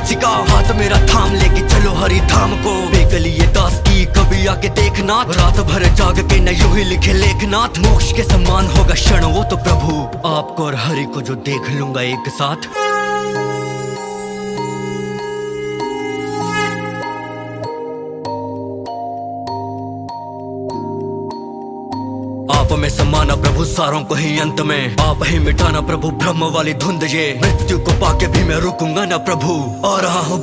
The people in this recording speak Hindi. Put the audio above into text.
सिखाओ, हाथ मेरा थाम लेके चलो हरि धाम को। बेकली ये दास की कभी आके देखना, रात भर जाग के न यूं ही लिखे लेखनाथ। मोक्ष के समान होगा क्षण वो तो प्रभु, आपको और हरि को जो देख लूंगा एक साथ। आप में समाना प्रभु सारों को ही अंत में, आप ही मिटाना प्रभु ब्रह्म वाली धुंध। ये मृत्यु को पाके भी मैं रुकूंगा ना प्रभु, आ रहा हूँ